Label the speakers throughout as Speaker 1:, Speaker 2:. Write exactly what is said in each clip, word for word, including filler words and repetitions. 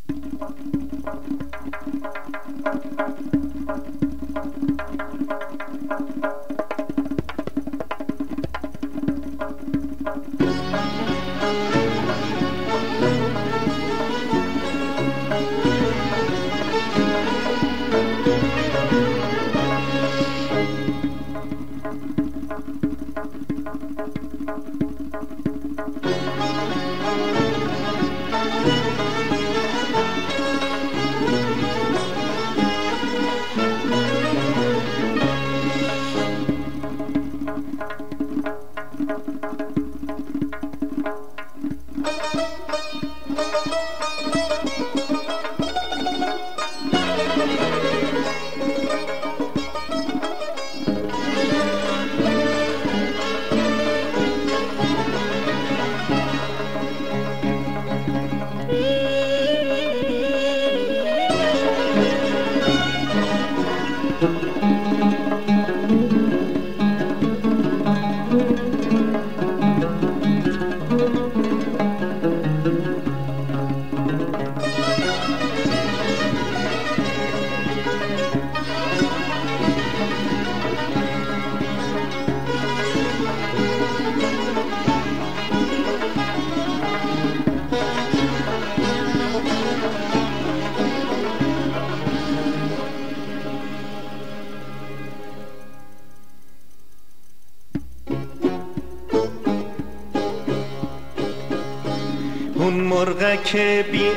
Speaker 1: اون مرغک بی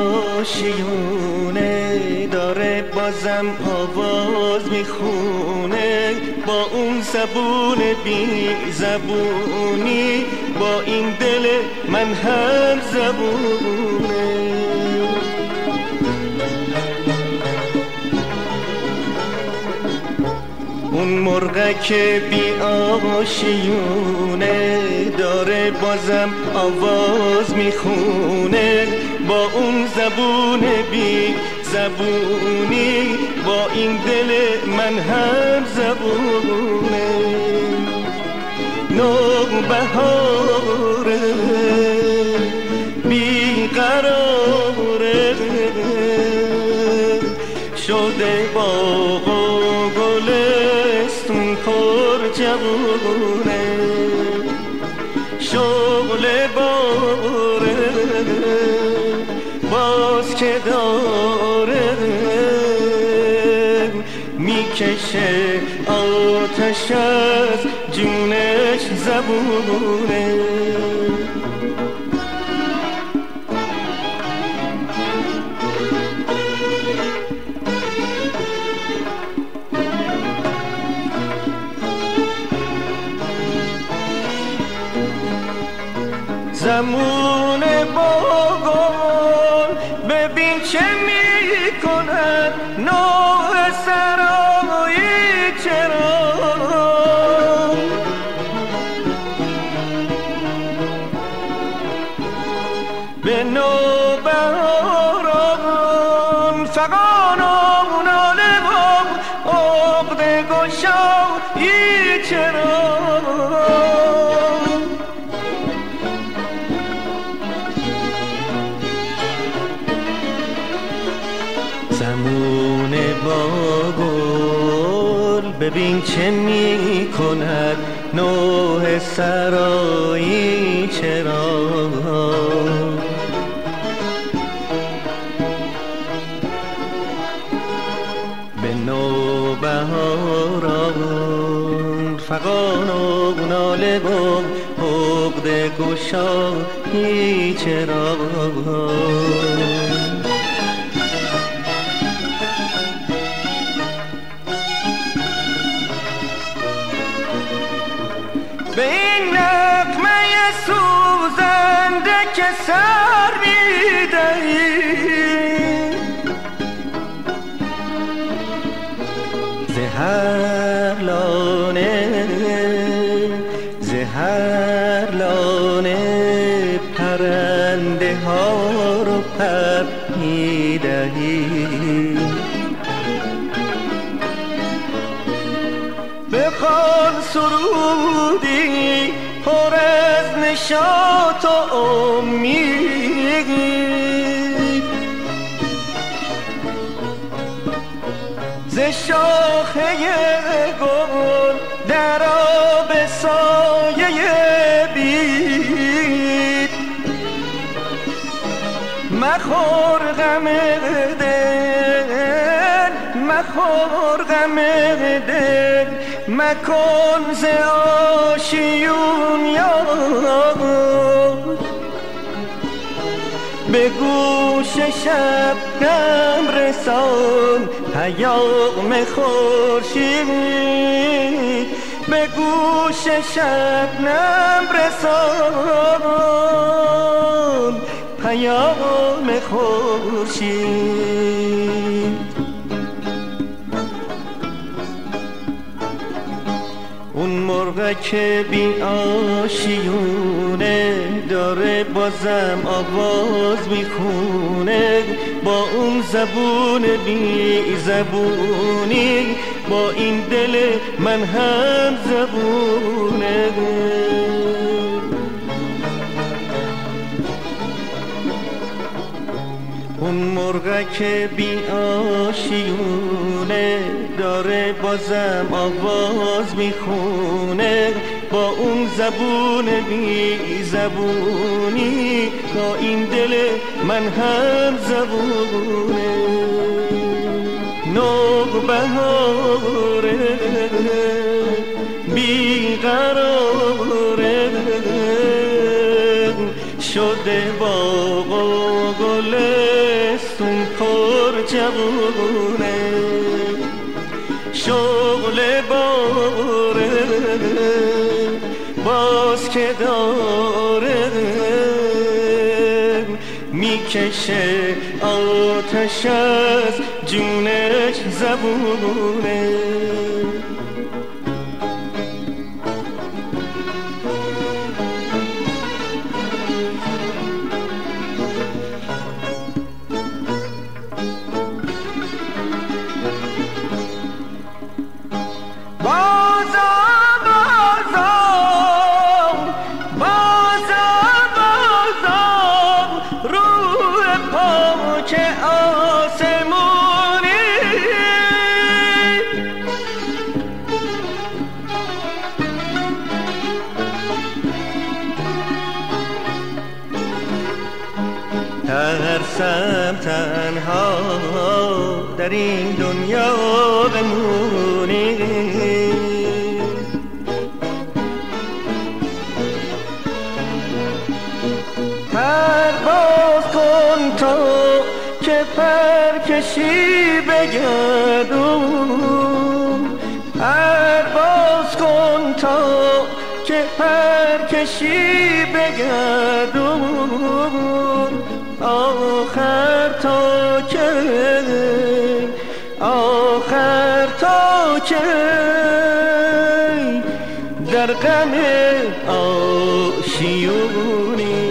Speaker 1: آشیونه داره بازم آواز میخونه، با اون زبون بی زبونی با این دل من هم زبونه. اون مرغک بی آشیونه داره بازم آواز میخونه، با اون زبون بی زبونی با این دل من هم زبونه. نوبهاره بیقراره شده باغ و گلستون پر جوونه، شغل باره باز که داره میکشه آتش از جونش زبونه. زمون باغل ببین چه میکند، نوع سرایی چرا به نوبهاران فغان و ناله و عقد گشایی چرا. زمون باغل ببین چه می کند، نوح سرایی چرا به نوبهاران فغان و ناله و عقد گشایی چرا. به این نغمه سوزنده که سر میدهی، زهر لانه زهر لانه پرنده ها رو پر میدهی. بخوان سرودی پر از نشاط و امید، ز شاخه گل در آب سایه بید مخور غم دل مخور غم دل مکن ز آشیون یاد به گوش شبنم رسان پیام خورشید به گوش شبنم رسان پیام خورشید اون مرغک بی آشیونه داره بازم آواز میخونه با اون زبون بی زبونی با این دل من هم زبونه اون مرغک بی آشیونه داره بازم آواز میخونه با اون زبون بی زبونی با این دل من هم زبونه نوبهاره بیقراره شده باغ و گلستون پر جوونه شغل باره باز که داره میکشه آتش از جونش زبونه ترسم تنها در این دنیا بمونی پرواز کن تا که پر کشی بگردون پرواز کن تا که پر کشی بگردون آخر تا که آخر تا که در غم آشیونی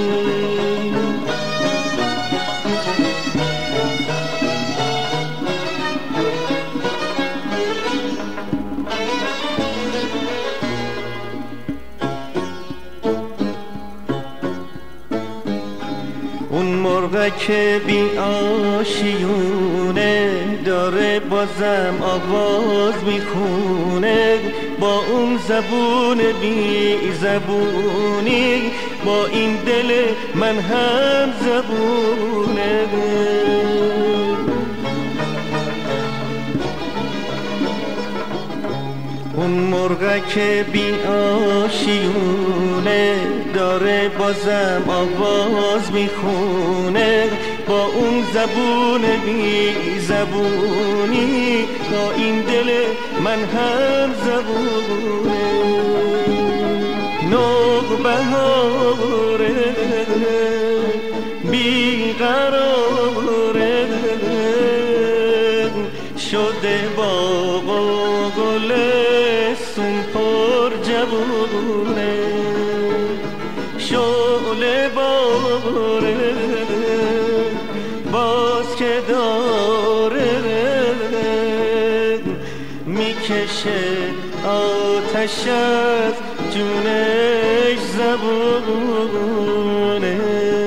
Speaker 1: اون مرغک بی آشیونه داره بازم آواز میخونه با اون زبون بی زبونی با این دل من هم زبونه اون مرغک بی آشیونه داره بازم آواز میخونه با اون زبون بی زبونی با این دل من هم زبونه نوبهاره بیقراره شده باغ و گلستون پر جوونه شعله باره باز که داره میکشه آتش از جونش زبونه